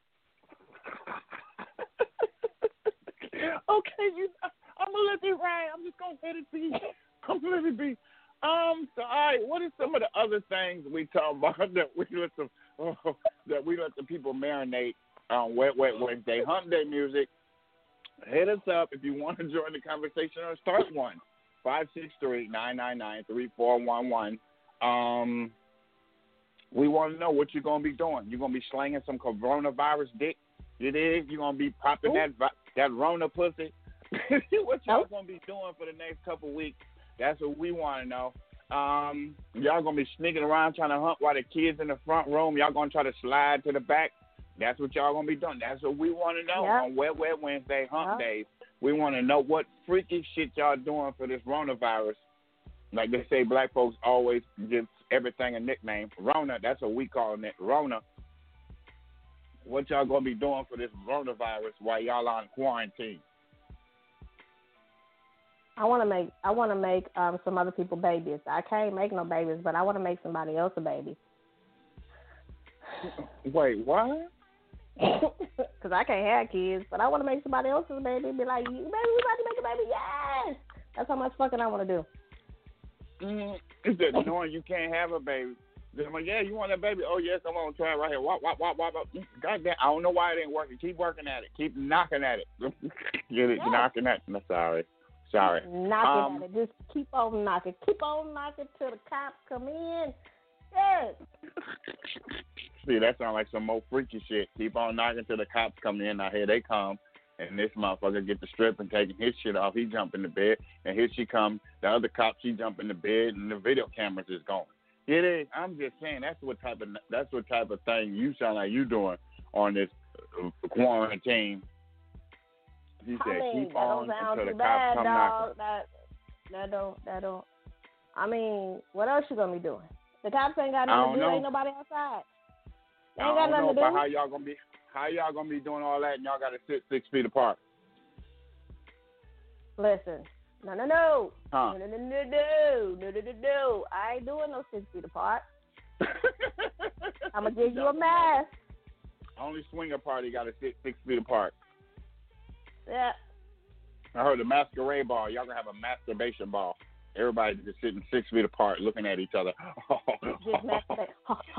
Okay, you. I'm gonna let it ride. I'm just gonna let it be. I'm gonna let it be. Um. So, all right. What are some of the other things we talk about that we let the oh, that we let the people marinate on Wet Wet Wednesday? Hump Day music. Hit us up if you want to join the conversation or start one. Five six three nine nine nine three four one one. Um. We want to know what you're going to be doing. You're going to be slanging some coronavirus dick. It is. You're going to be popping Ooh. that that Rona pussy. What y'all going to be doing for the next couple weeks? That's what we want to know. Um, y'all going to be sneaking around trying to hunt while the kids in the front room. Y'all going to try to slide to the back. That's what y'all going to be doing. That's what we want to know yep. on Wet Wet Wednesday, Hump yep. Days. We want to know what freaky shit y'all doing for this coronavirus. Like they say, black folks always give everything a nickname. Rona, that's what we call it, Rona. What y'all gonna be doing for this coronavirus while y'all on quarantine? I want to make I want to make um, some other people babies. I can't make no babies, but I want to make somebody else a baby. Wait, what? Because I can't have kids, but I want to make somebody else's baby. Be like, baby, we about to make a baby. Yes, that's how much fucking I want to do. Mm-hmm. It's that knowing you can't have a baby. I'm like, yeah, you want that baby? Oh, yes, I'm going to try it right here. Wop, wop, wop, wop, wop. God damn, I don't know why it ain't working. Keep working at it. Keep knocking at it. Get it? Yeah. Knocking at it. No, sorry. Sorry. Knocking um, at it. Just keep on knocking. Keep on knocking till the cops come in. Yes. See, that sounds like some more freaky shit. Keep on knocking till the cops come in. Now, here they come. And this motherfucker get the strip and taking his shit off. He jump in the bed, and here she come. The other cop, she jump in the bed, and the video cameras is going. It is. I'm just saying that's what type of that's what type of thing you sound like you doing on this uh, quarantine. He I said, mean, keep that on don't sound until too the cops bad, come dog. knocking. That that don't that don't. I mean, what else you gonna be doing? The cops ain't got nothing to do. Know. Ain't nobody outside. They I ain't don't got nothing know to do. about how y'all gonna be. How y'all gonna be doing all that, and y'all got to sit six feet apart? Listen, no, no, no, huh. no, no, no, no, no, no, no, no, no. I ain't doing no six feet apart. I'm gonna give you a mask. Only swinger party got to sit six feet apart. Yeah. I heard a masquerade ball. Y'all gonna have a masturbation ball. Everybody just sitting six feet apart, looking at each other. Just masturbate.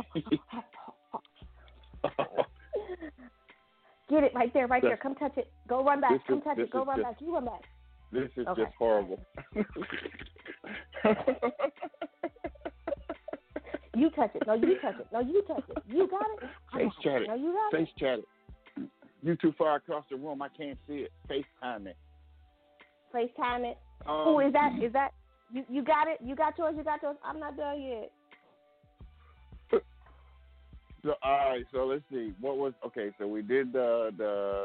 Get it right there, right there. Come touch it. Go run back. Come touch it. Go run back. You run back. This is okay. just horrible. You touch it. No, you touch it. No, you touch it. You got it. Face chat it. No, you got Face it. chat it. You too far across the room. I can't see it. FaceTime it. FaceTime it. Um, oh, is that is that you? You got it. You got yours. You got yours. I'm not done yet. So all right, so let's see. What was okay? So we did the the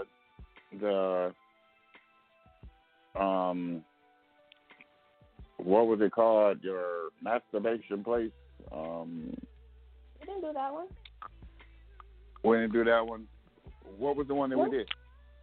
the um what was it called? Your masturbation place. Um, we didn't do that one. We didn't do that one. What was the one that what? we did?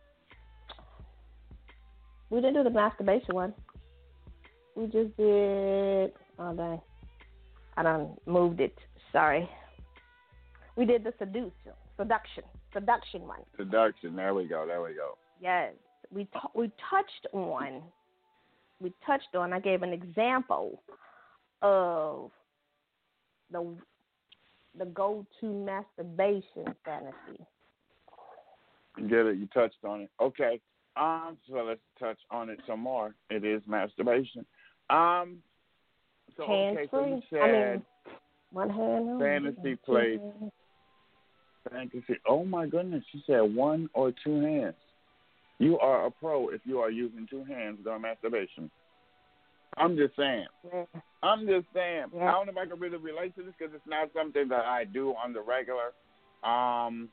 We didn't do the masturbation one. We just did. Oh dang! I done moved it. Sorry. We did the seduction, seduction, seduction one. Seduction. There we go. There we go. Yes, we t- we touched on. We touched on. I gave an example of the the go-to masturbation fantasy. Get it? You touched on it. Okay. Um. So let's touch on it some more. It is masturbation. Um. So Hands okay. free. So you said I mean, one hand. fantasy place. Fantasy. Oh my goodness, she said one or two hands. You are a pro if you are using two hands during masturbation. I'm just saying. Yeah. I'm just saying. Yeah. I don't know if I can really relate to this because it's not something that I do on the regular. Um.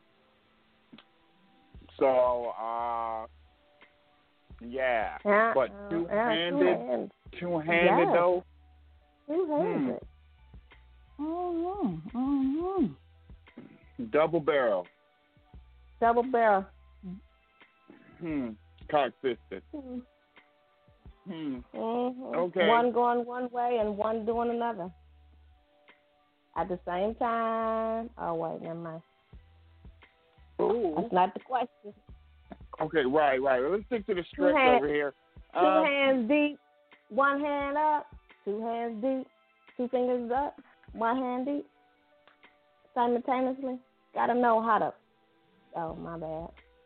So, uh, yeah. yeah but uh, two-handed, yeah, two-handed yes. though. Two-handed. Mm-hmm. Mm-hmm. Double barrel. Double barrel. Hmm. Cock-fisted. Mm-hmm. Hmm. Mm-hmm. Okay. One going one way and one doing another. At the same time. Oh, wait, never mind. Ooh. That's not the question. Okay, right, right. Let's stick to the script hand, over here. Two um, hands deep, one hand up, two hands deep, two fingers up, one hand deep. Simultaneously. Gotta know how to. Oh, my bad.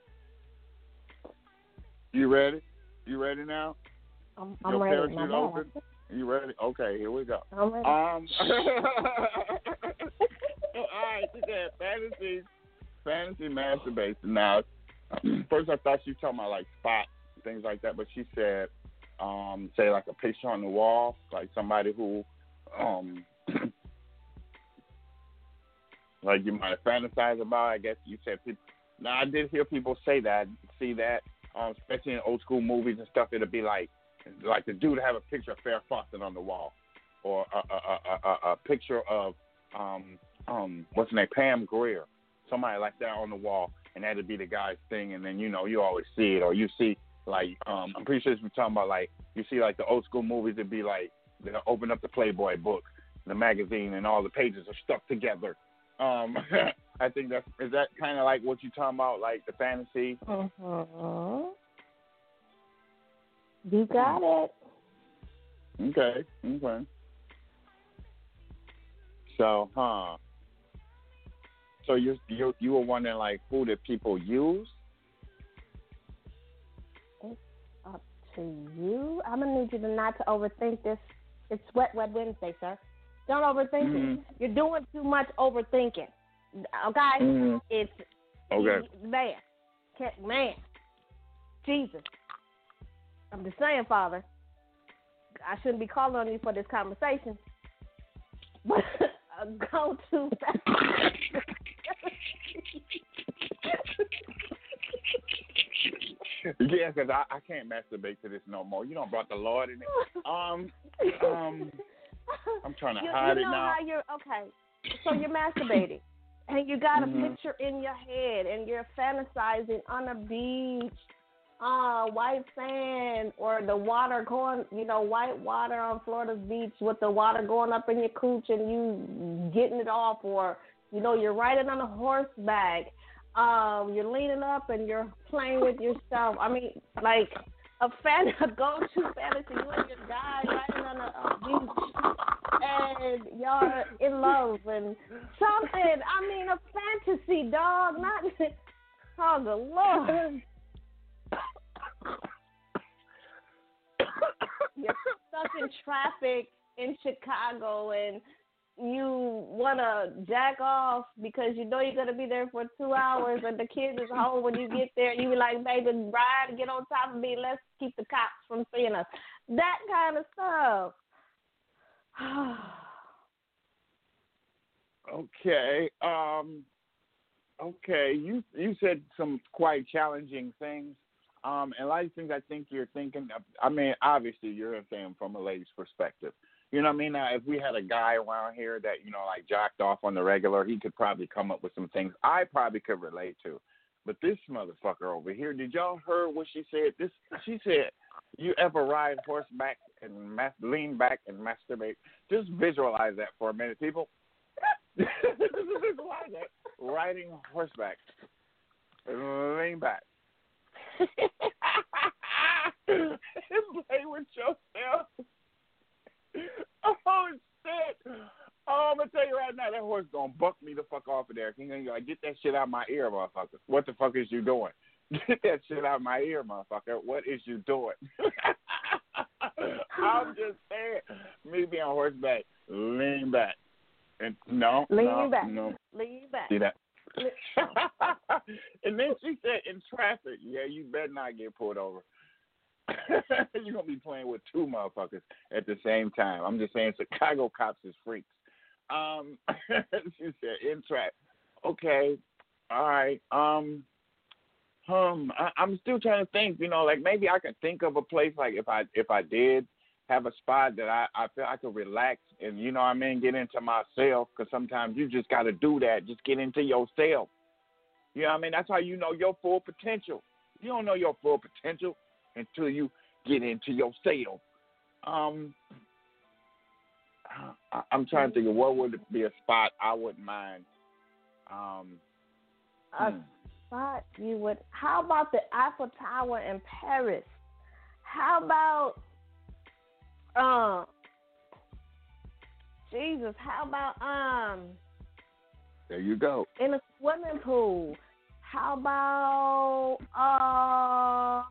You ready? You ready now? I'm, I'm Your ready. parachute My open? bad. You ready? Okay, here we go. I'm ready. Um. All right, she said fantasy, fantasy masturbation. Now, first I thought she was talking about like spots, things like that, but she said, um, say like a picture on the wall, like somebody who, um, like you might fantasize about. I guess you said people. Now I did hear people say that, see that, um, especially in old school movies and stuff. It'll be like, like the dude have a picture of Farrah Fawcett on the wall, or a, a, a, a, a picture of, um, um, what's her name, Pam Grier, somebody like that on the wall, and that'd be the guy's thing. And then you know you always see it, or you see like, um, I'm pretty sure we're talking about like you see like the old school movies. It'd be like they'll open up the Playboy book, the magazine, and all the pages are stuck together. Um, I think that's is that kind of like what you're talking about, like the fantasy. Mm-hmm. You got it. Okay. Okay. So, huh? So you you you were wondering like who did people use? It's up to you. I'm gonna need you to not to overthink this. It's Wet Wet Wednesday, sir. Don't overthink Mm-hmm. it. You're doing too much overthinking. Okay? Mm-hmm. It's Okay. man, man, Jesus. I'm just saying, Father. I shouldn't be calling on you for this conversation, but uh, go to. Yeah, because I, I can't masturbate to this no more. You don't brought the Lord in it. Um, um, I'm trying to you, hide you it know now. How you're okay? So you're masturbating, and you got mm-hmm. a picture in your head, and you're fantasizing on a beach, uh, white sand, or the water going, you know, white water on Florida's beach with the water going up in your cooch, and you getting it off, or you know, you're riding on a horseback. Um, you're leaning up and you're playing with yourself. I mean, like a fan, a go-to fantasy. You and your guy riding on a, a beach, and y'all are in love and something. I mean, a fantasy, dog. Not oh the Lord. You're stuck in traffic in Chicago and you want to jack off because you know you're going to be there for two hours and the kids is home when you get there. You be like, baby, ride, get on top of me. Let's keep the cops from seeing us. That kind of stuff. Okay. Um, okay. You you said some quite challenging things. Um, and a lot of things I think you're thinking of, I mean, obviously you're saying from a lady's perspective. You know what I mean? Now, if we had a guy around here that, you know, like jacked off on the regular, he could probably come up with some things I probably could relate to. But this motherfucker over here, did y'all hear what she said? This She said, you ever ride horseback and mas- lean back and masturbate? Just visualize that for a minute, people. Visualize that. Riding horseback and lean back. And play with yourself. Oh, shit. Oh, I'm going to tell you right now, that horse going to buck me the fuck off of there. He's going to like, get that shit out of my ear, motherfucker. What the fuck is you doing? Get that shit out of my ear, motherfucker. What is you doing? I'm just saying, me being on horseback, lean back. And no, lean no, back. no. Lean back. See that? And then she said, in traffic, yeah, you better not get pulled over. You're going to be playing with two motherfuckers at the same time. I'm just saying Chicago cops is freaks. Um, she said, in traffic. Okay, all right. Um, um, I, I'm still trying to think, you know, like maybe I could think of a place like if I if I did have a spot that I, I feel I could relax and, you know what I mean, get into myself, because sometimes you just got to do that. Just get into yourself. You know what I mean? That's how you know your full potential. You don't know your full potential until you get into yourself. Um, I, I'm trying to think of what would be a spot I wouldn't mind. Um, a hmm. spot you would. How about the Eiffel Tower in Paris? How about um, Jesus? How about um? There you go. In a swimming pool. How about uh?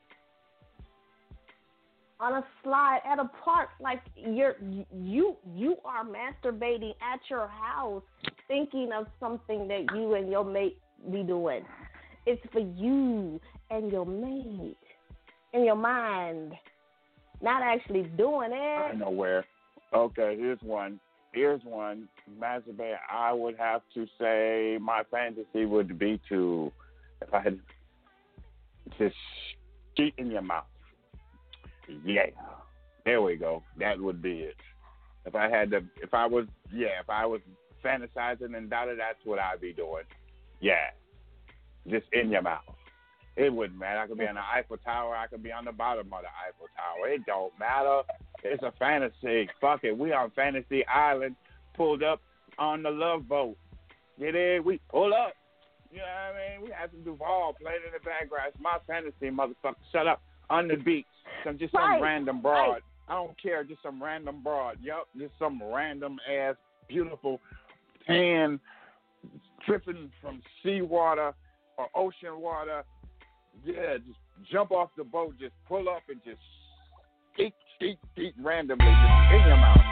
on a slide at a park, like you're you you are masturbating at your house, thinking of something that you and your mate be doing. It's for you and your mate in your mind, not actually doing it. I know where. Okay, here's one. Here's one. Masturbate. I would have to say my fantasy would be to, if I had just shit in your mouth. Yeah, there we go. That would be it. If I had to, if I was, yeah, if I was fantasizing and doubted, that's what I'd be doing. Yeah, just in your mouth. It wouldn't matter. I could be on the Eiffel Tower. I could be on the bottom of the Eiffel Tower. It don't matter. It's a fantasy. Fuck it. We on Fantasy Island, pulled up on the Love Boat. Get in, we pull up. You know what I mean? We have some Duval playing in the background. It's my fantasy, motherfucker. Shut up. On the beach. Some just some right. random broad. Right. I don't care. Just some random broad. Yup. Just some random ass, beautiful, tan, tripping from seawater or ocean water. Yeah, just jump off the boat, just pull up and just eat, eat, eat randomly, just in your mouth.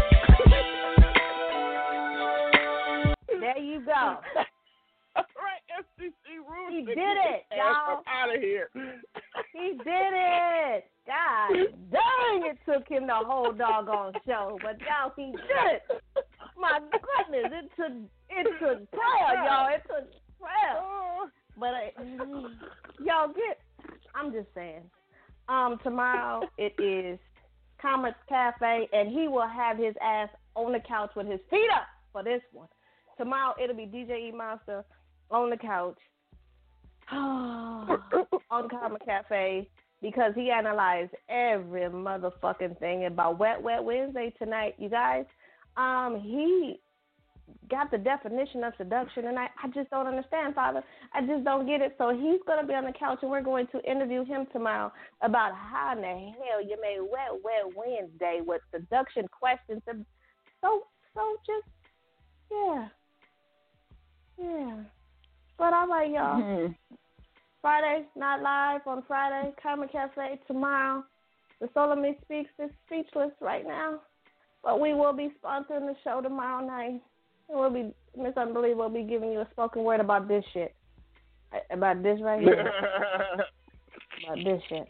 There you go. All right, F C C rules. He did it, y'all. Out of here. He did it. God dang, it took him the whole doggone show, but y'all, he did it. My goodness, it took it took prayer, y'all. It took prayer. But uh, y'all get. I'm just saying. Um, tomorrow it is Commerce Cafe, and he will have his ass on the couch with his feet up for this one. Tomorrow it'll be D J E Monster on the couch on Commerce Cafe, because he analyzed every motherfucking thing about Wet Wet Wednesday tonight, you guys. Um, he got the definition of seduction, and I, I just don't understand, Father. I just don't get it. So he's going to be on the couch, and we're going to interview him tomorrow about how in the hell you made Wet Wet Wednesday with seduction questions. So, so just, yeah. Yeah. But all right, y'all. Mm-hmm. Friday, not live on Friday. Karma Cafe tomorrow. The Soul of Me Speaks is speechless right now. But we will be sponsoring the show tomorrow night. And we'll be, Miss Unbelievable will be giving you a spoken word about this shit. About this right here. About this shit.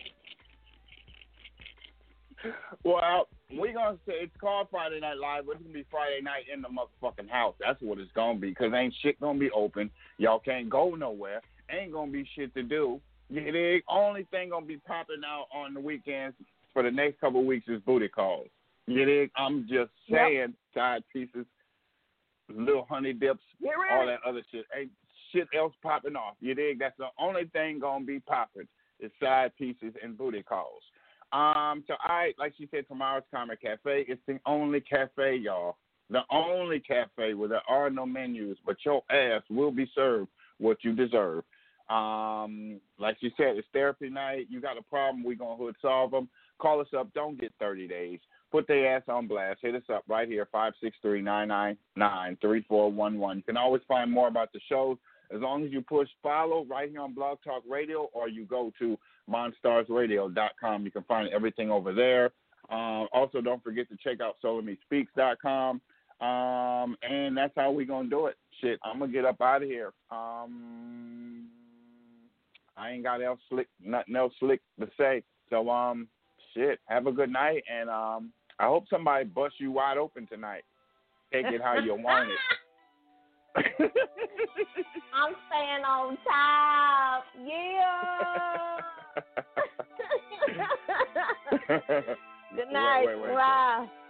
Well, we're going to say it's called Friday Night Live, but it's going to be Friday night in the motherfucking house. That's what it's going to be, because ain't shit going to be open. Y'all can't go nowhere. Ain't going to be shit to do. You dig? Only thing going to be popping out on the weekends for the next couple of weeks is booty calls. You dig? I'm just saying, yep. Side pieces, little honey dips, all that other shit. Ain't shit else popping off. You dig? That's the only thing going to be popping is side pieces and booty calls. Um, so I, like she said, tomorrow's Karma Cafe. It's the only cafe, y'all. The only cafe where there are no menus, but your ass will be served what you deserve. Um, like she said, it's therapy night. You got a problem, we're going to hood solve them. Call us up. Don't get thirty days. Put their ass on blast. Hit us up right here, five six three, nine nine nine, three four one one. You can always find more about the shows as long as you push follow right here on Blog Talk Radio, or you go to monstars radio dot com. You can find everything over there. Um, also, don't forget to check out soul of me speaks dot com. Um, and that's how we're going to do it. shit, I'm gonna get up out of here. Um, I ain't got else slick, nothing else slick to say. So, um, shit, have a good night, and um, I hope somebody busts you wide open tonight. Take it how you want it. I'm staying on top. Yeah. Good night. Wait, wait, wait. Bye.